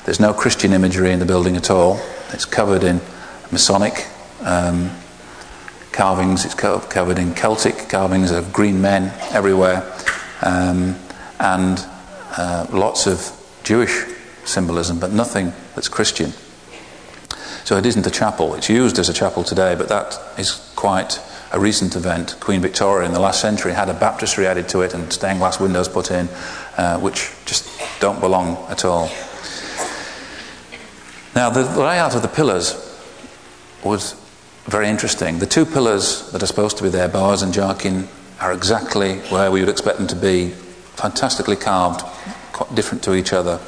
There's no Christian imagery in the building at all. It's covered in Masonic carvings. It's covered in Celtic carvings of green men everywhere, and lots of Jewish symbolism, but nothing that's Christian. So it isn't a chapel. It's used as a chapel today, but that is quite a recent event. Queen Victoria in the last century had a baptistry added to it and stained glass windows put in, which just don't belong at all. Now, the layout of the pillars was very interesting. The two pillars that are supposed to be there, Boaz and Jachin, are exactly where we would expect them to be, fantastically carved, quite different to each other.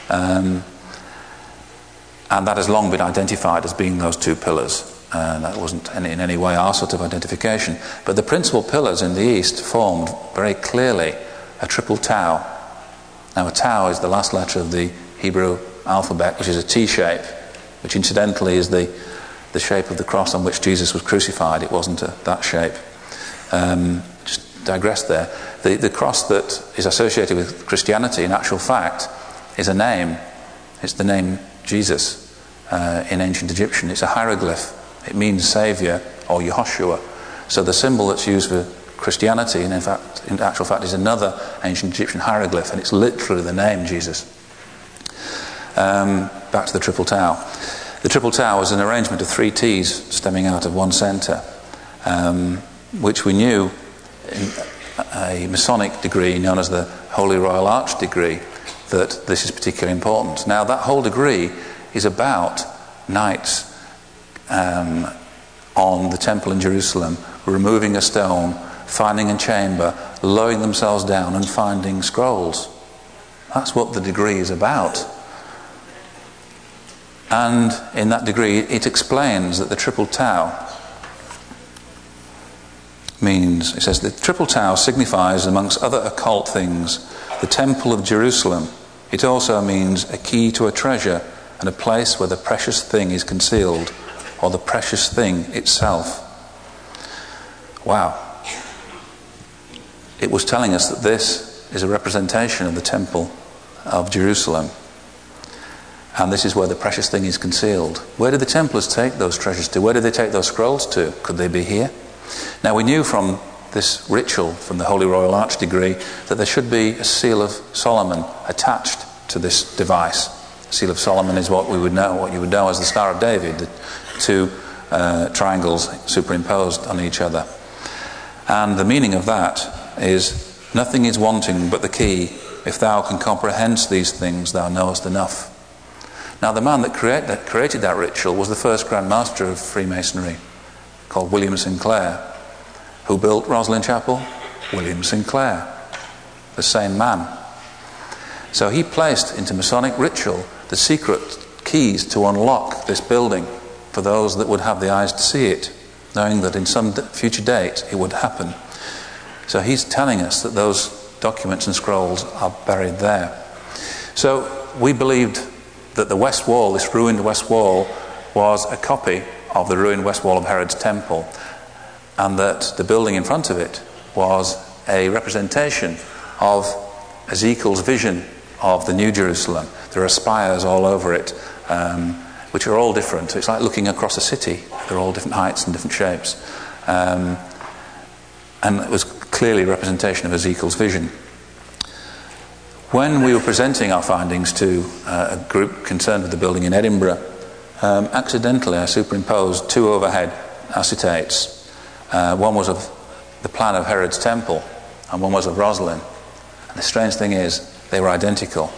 And that has long been identified as being those two pillars. That wasn't in any way our sort of identification. But the principal pillars in the east formed very clearly a triple tau. Now, a tau is the last letter of the Hebrew alphabet, which is a T shape, which incidentally is the shape of the cross on which Jesus was crucified. It wasn't that shape. Just digress there. The cross that is associated with Christianity, in actual fact, is a name. It's the name Jesus in ancient Egyptian. It's a hieroglyph. It means Saviour or Yehoshua. So the symbol that's used for Christianity, in actual fact, is another ancient Egyptian hieroglyph, and it's literally the name Jesus. Back to the triple tau. The triple tau was an arrangement of three T's stemming out of one centre, which we knew in a Masonic degree known as the Holy Royal Arch degree, that this is particularly important. Now, that whole degree is about knights on the temple in Jerusalem removing a stone, finding a chamber, lowering themselves down and finding scrolls. That's what the degree is about. And in that degree it explains that the triple tau means, it says, the triple tau signifies, amongst other occult things, the temple of Jerusalem. It also means a key to a treasure and a place where the precious thing is concealed, or the precious thing itself. Wow. It was telling us that this is a representation of the temple of Jerusalem, and this is where the precious thing is concealed. Where did the Templars take those treasures to? Where did they take those scrolls to? Could they be here? Now, we knew from this ritual, from the Holy Royal Arch degree, that there should be a seal of Solomon attached to this device. The seal of Solomon is what you would know as the Star of David, the two triangles superimposed on each other. And the meaning of that is, nothing is wanting but the key. If thou can comprehend these things, thou knowest enough. Now, the man that created that ritual was the first Grand Master of Freemasonry, called William Sinclair. Who built Rosslyn Chapel? William Sinclair, the same man. So he placed into Masonic ritual the secret keys to unlock this building for those that would have the eyes to see it, knowing that in some future date it would happen. So he's telling us that those documents and scrolls are buried there. So we believed that the west wall, this ruined west wall, was a copy of the ruined west wall of Herod's temple, and that the building in front of it was a representation of Ezekiel's vision of the New Jerusalem. There are spires all over it, which are all different. It's like looking across a city. They're all different heights and different shapes. And it was clearly a representation of Ezekiel's vision. When we were presenting our findings to a group concerned with the building in Edinburgh, accidentally I superimposed two overhead acetates. One was of the plan of Herod's temple and one was of Rosslyn. And the strange thing is, they were identical.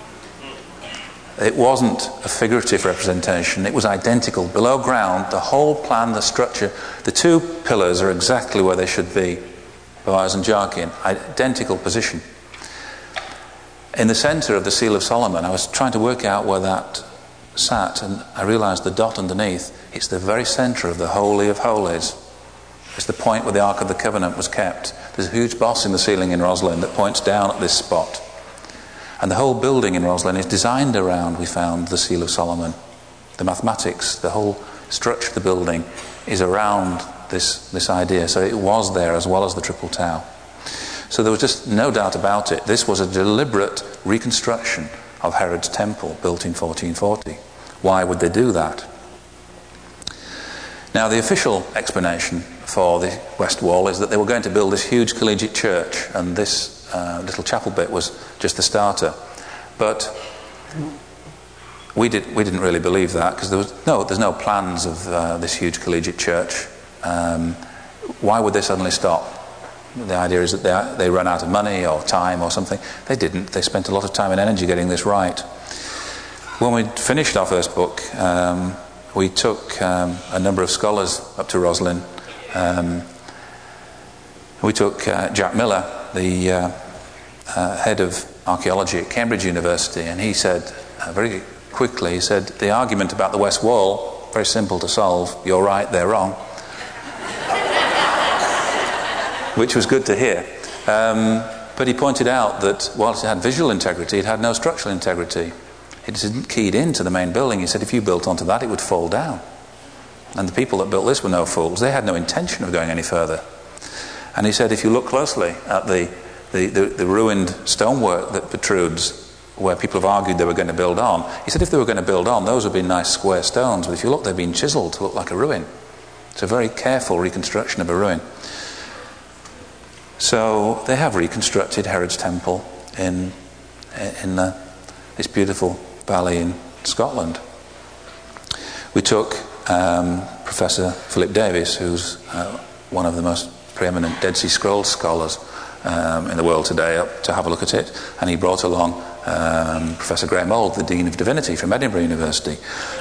It wasn't a figurative representation, it was identical. Below ground, the whole plan, the structure, the two pillars are exactly where they should be. Boaz and Jachin, identical position. In the centre of the Seal of Solomon, I was trying to work out where that sat, and I realised the dot underneath, it's the very centre of the Holy of Holies. It's the point where the Ark of the Covenant was kept. There's a huge boss in the ceiling in Rosslyn that points down at this spot. And the whole building in Rosslyn is designed around, we found, the Seal of Solomon. The mathematics, the whole structure of the building is around this idea. So it was there as well as the triple tau. So there was just no doubt about it. This was a deliberate reconstruction of Herod's temple, built in 1440. Why would they do that? Now, the official explanation for the west wall is that they were going to build this huge collegiate church, and this little chapel bit was just the starter. But we didn't really believe that, because there's no plans of this huge collegiate church. Why would they suddenly stop? The idea is that they run out of money or time or something. They didn't. They spent a lot of time and energy getting this right. When we finished our first book, we took a number of scholars up to Roslin. We took Jack Miller, the head of archaeology at Cambridge University, and he said very quickly, he said, the argument about the West Wall, very simple to solve. You're right, they're wrong. Which was good to hear. But he pointed out that whilst it had visual integrity, it had no structural integrity. It isn't keyed into the main building. He said if you built onto that, it would fall down. And the people that built this were no fools. They had no intention of going any further. And he said if you look closely at the ruined stonework that protrudes, where people have argued they were going to build on, he said if they were going to build on, those would be nice square stones. But if you look, they've been chiseled to look like a ruin. It's a very careful reconstruction of a ruin. So they have reconstructed Herod's temple in this beautiful valley in Scotland. We took Professor Philip Davis, who's one of the most preeminent Dead Sea Scrolls scholars in the world today, up to have a look at it, and he brought along Professor Graham Auld, the Dean of Divinity from Edinburgh University,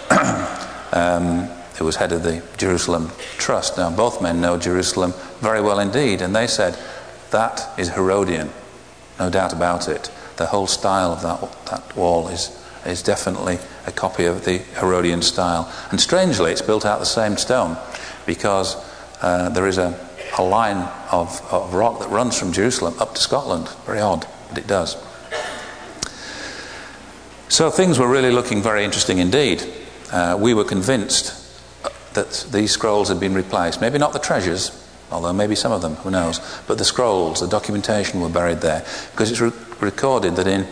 who was head of the Jerusalem Trust. Now both men know Jerusalem very well indeed, and they said that is Herodian, no doubt about it. The whole style of that wall is definitely a copy of the Herodian style. And strangely, it's built out the same stone, because there is a line of rock that runs from Jerusalem up to Scotland. Very odd, but it does. So things were really looking very interesting indeed. We were convinced that these scrolls had been replaced. Maybe not the treasures, although maybe some of them, who knows, but the scrolls, the documentation were buried there, because it's recorded that in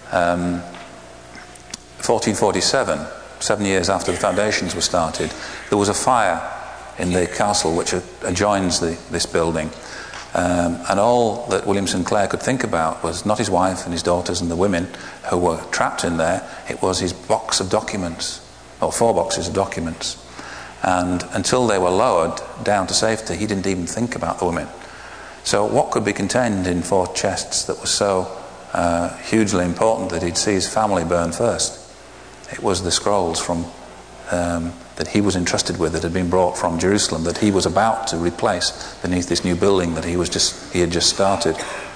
1447, 7 years after the foundations were started, there was a fire in the castle which adjoins this building, and all that William Sinclair could think about was not his wife and his daughters and the women who were trapped in there. It was his box of documents, or 4 boxes of documents. And until they were lowered down to safety, he didn't even think about the women. So what could be contained in 4 chests that was so hugely important that he'd see his family burn first? It was the scrolls from that he was entrusted with, that had been brought from Jerusalem, that he was about to replace beneath this new building that he had just started.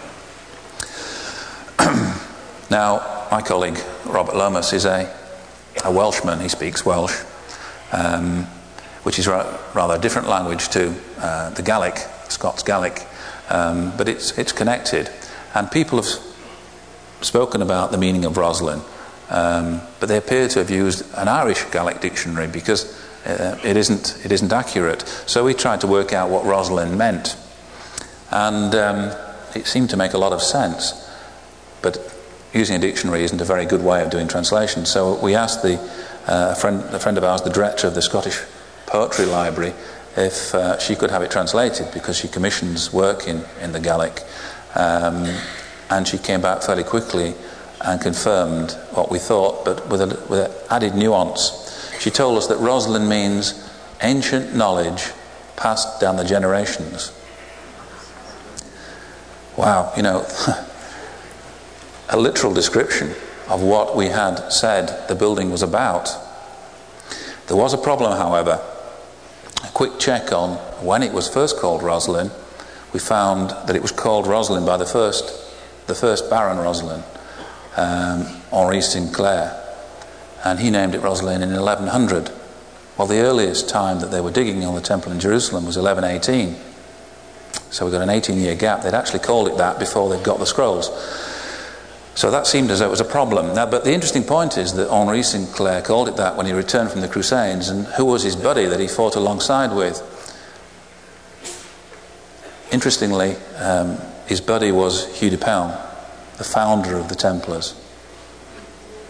Now, my colleague Robert Lomas is a Welshman. He speaks Welsh, which is rather a different language to the Gaelic, Scots Gaelic, but it's connected. And people have spoken about the meaning of Roslin, but they appear to have used an Irish Gaelic dictionary, because it isn't accurate. So we tried to work out what Roslin meant, and it seemed to make a lot of sense, but using a dictionary isn't a very good way of doing translation. So we asked a friend of ours, the director of the Scottish Poetry Library, if she could have it translated, because she commissions work in the Gaelic, and she came back fairly quickly and confirmed what we thought, but with an added nuance. She told us that Roslin means ancient knowledge passed down the generations. Wow, a literal description of what we had said the building was about. There was a problem, however. A quick check on when it was first called Roslin, we found that it was called Roslin by the first Baron Roslin, Henri Sinclair, and he named it Roslin in 1100. Well, the earliest time that they were digging on the temple in Jerusalem was 1118. So we've got an 18-year gap. They'd actually called it that before they'd got the scrolls. So that seemed as though it was a problem. Now, but the interesting point is that Henri Sinclair called it that when he returned from the Crusades, and who was his buddy that he fought alongside with? Interestingly, his buddy was Hugh de Pelham, the founder of the Templars.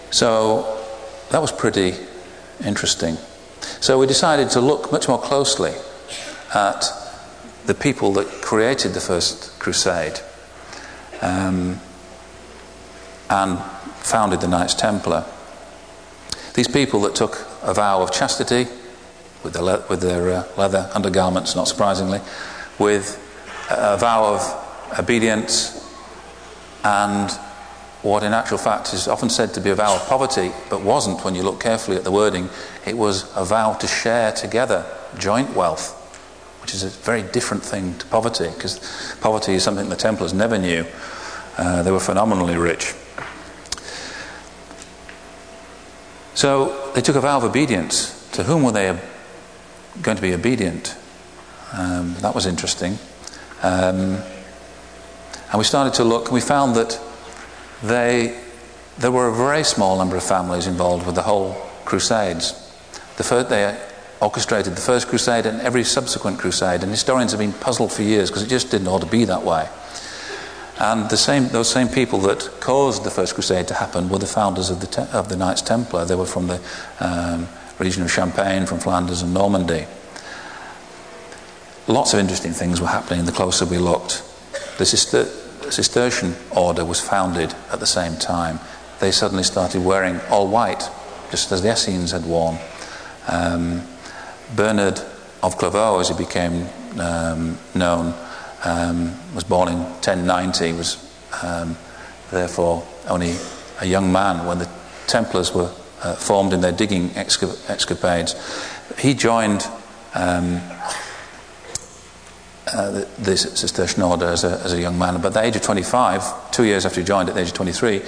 So that was pretty interesting. So we decided to look much more closely at the people that created the first crusade and founded the Knights Templar. These people that took a vow of chastity with their leather undergarments, not surprisingly, with a vow of obedience, and what in actual fact is often said to be a vow of poverty, but wasn't when you look carefully at the wording. It was a vow to share together joint wealth, which is a very different thing to poverty, because poverty is something the Templars never knew. They were phenomenally rich. So they took a vow of obedience. To whom were they going to be obedient? That was interesting. And we started to look, and we found that there were a very small number of families involved with the whole crusades. They orchestrated the first crusade and every subsequent crusade, and historians have been puzzled for years because it just didn't ought to be that way. And those same people that caused the first crusade to happen were the founders of the Knights Templar. They were from the region of Champagne, from Flanders and Normandy. Lots of interesting things were happening the closer we looked. The Cistercian order was founded at the same time. They suddenly started wearing all white, just as the Essenes had worn. Bernard of Clairvaux, as he became known, was born in 1090, was therefore only a young man when the Templars were formed in their digging escapades. He joined the Cistercian order as a young man, but at the age of 25, 2 years after he joined, at the age of 23,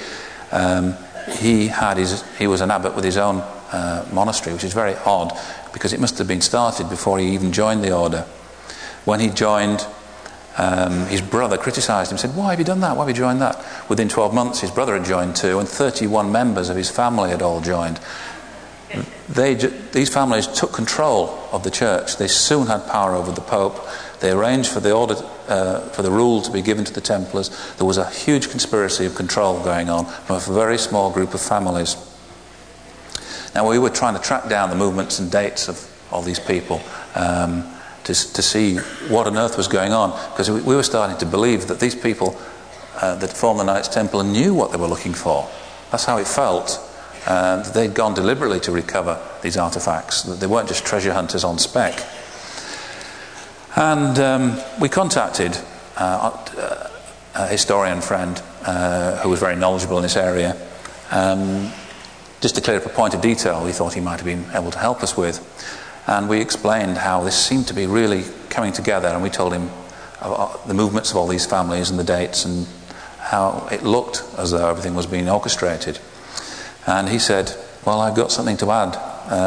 he was an abbot with his own monastery, which is very odd because it must have been started before he even joined the order. When he joined, his brother criticised him, said, "Why have you done that? Why have you joined that?" Within 12 months his brother had joined too, and 31 members of his family had all joined. These families took control of the church. They soon had power over the Pope. They arranged for the order, for the rule to be given to the Templars. There was a huge conspiracy of control going on from a very small group of families. Now we were trying to track down the movements and dates of all these people to see what on earth was going on, because we were starting to believe that these people that formed the Knights Templar knew what they were looking for. That's how it felt. They'd gone deliberately to recover these artefacts. They weren't just treasure hunters on spec. And we contacted a historian friend who was very knowledgeable in this area, just to clear up a point of detail we thought he might have been able to help us with. And we explained how this seemed to be really coming together, and we told him the movements of all these families and the dates and how it looked as though everything was being orchestrated. And he said, "Well, I've got something to add."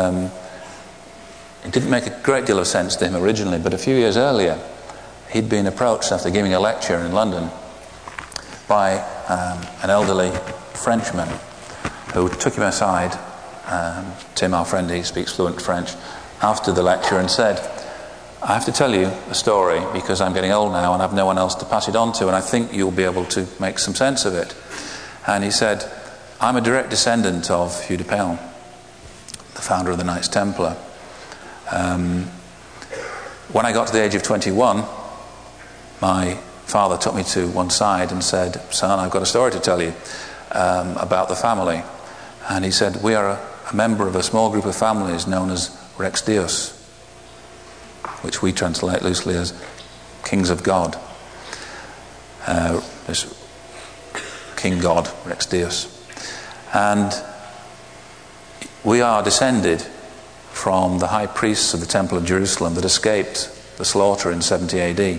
It didn't make a great deal of sense to him originally, but a few years earlier he'd been approached after giving a lecture in London by an elderly Frenchman who took him aside, Tim, our friend, he speaks fluent French, after the lecture and said, "I have to tell you a story because I'm getting old now and I've no one else to pass it on to, and I think you'll be able to make some sense of it." And he said, "I'm a direct descendant of Hugh de Payens, the founder of the Knights Templar. When I got to the age of 21, my father took me to one side and said, 'Son, I've got a story to tell you about the family.' And he said, 'We are a member of a small group of families known as Rex Deus,' which we translate loosely as Kings of God. This King God, Rex Deus. And we are descended from the high priests of the Temple of Jerusalem that escaped the slaughter in 70 AD.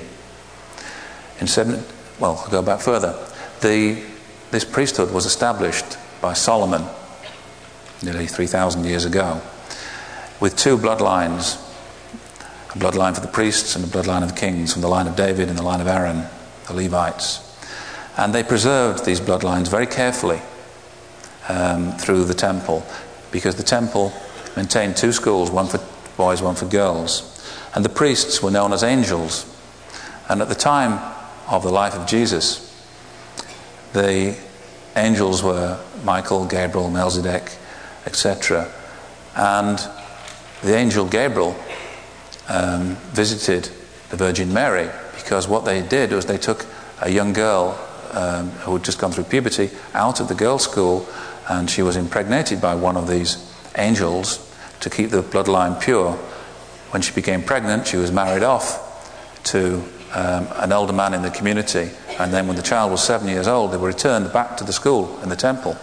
I'll go back further. This priesthood was established by Solomon nearly 3,000 years ago, with two bloodlines, a bloodline for the priests and a bloodline of the kings, from the line of David and the line of Aaron, the Levites. And they preserved these bloodlines very carefully through the temple, because the temple maintained two schools, one for boys, one for girls. And the priests were known as angels. And at the time of the life of Jesus, the angels were Michael, Gabriel, Melchizedek, etc. And the angel Gabriel visited the Virgin Mary, because what they did was they took a young girl who had just gone through puberty out of the girls' school, and she was impregnated by one of these angels to keep the bloodline pure. When she became pregnant, she was married off to an older man in the community, and then when the child was 7 years old, they were returned back to the school in the temple.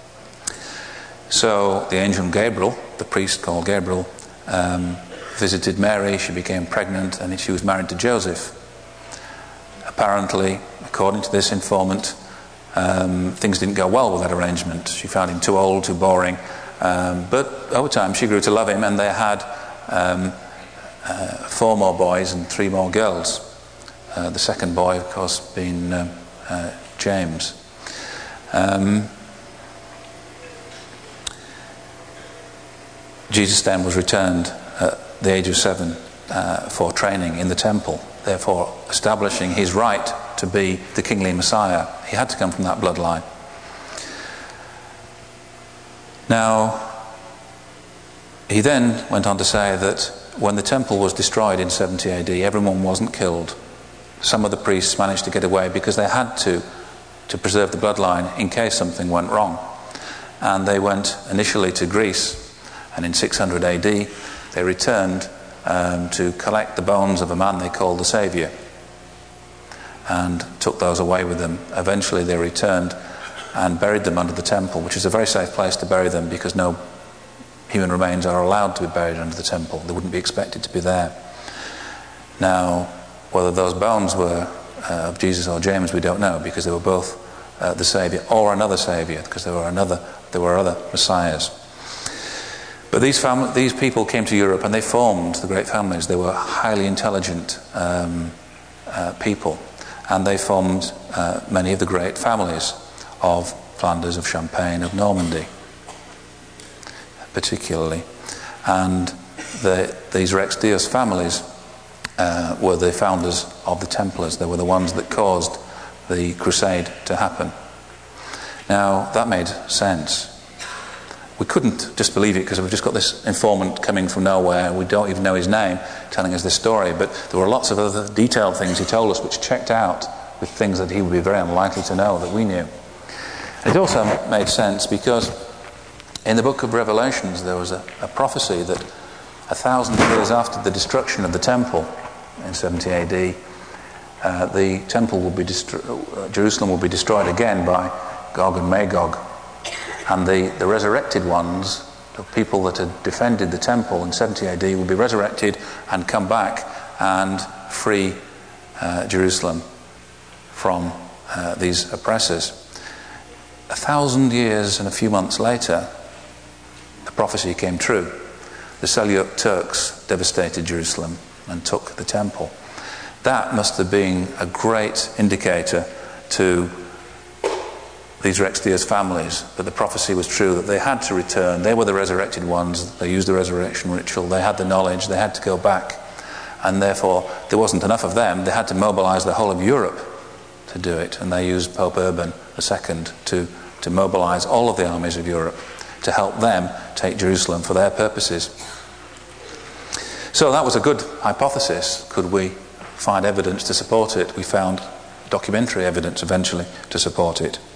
So the angel Gabriel, the priest called Gabriel, visited Mary. She became pregnant, and she was married to Joseph. Apparently, according to this informant, things didn't go well with that arrangement. She found him too old, too boring, but over time she grew to love him, and they had 4 more boys and 3 more girls. The second boy, of course, being James. Jesus then was returned at the age of 7 for training in the temple, therefore establishing his right to be the kingly Messiah. He had to come from that bloodline. Now, he then went on to say that when the temple was destroyed in 70 AD, everyone wasn't killed. Some of the priests managed to get away because they had to preserve the bloodline in case something went wrong. And they went initially to Greece, and in 600 AD they returned to collect the bones of a man they called the Saviour, and took those away with them. Eventually they returned and buried them under the temple, which is a very safe place to bury them, because no human remains are allowed to be buried under the temple. They wouldn't be expected to be there. Now, whether those bones were of Jesus or James, we don't know, because they were both the Saviour or another Saviour, because there were other Messiahs. But these people came to Europe and they formed the great families. They were highly intelligent people, and they formed many of the great families of Flanders, of Champagne, of Normandy particularly. And these Rex Deus families were the founders of the Templars. They were the ones that caused the crusade to happen. Now, that made sense. We couldn't just believe it because we've just got this informant coming from nowhere. We don't even know his name, telling us this story. But there were lots of other detailed things he told us which checked out with things that he would be very unlikely to know that we knew. It also made sense because in the book of Revelations there was a prophecy that 1,000 years after the destruction of the temple in 70 AD, the temple will be Jerusalem will be destroyed again by Gog and Magog. And the resurrected ones, the people that had defended the temple in 70 AD, will be resurrected and come back and free Jerusalem from these oppressors. 1,000 years and a few months later, the prophecy came true. The Seljuk Turks devastated Jerusalem and took the temple. That must have been a great indicator to these Rex Deus families that the prophecy was true, that they had to return. They were the resurrected ones. They used the resurrection ritual. They had the knowledge. They had to go back. And therefore, there wasn't enough of them. They had to mobilize the whole of Europe to do it. And they used Pope Urban II to mobilize all of the armies of Europe to help them take Jerusalem for their purposes. So that was a good hypothesis. Could we find evidence to support it? We found documentary evidence eventually to support it.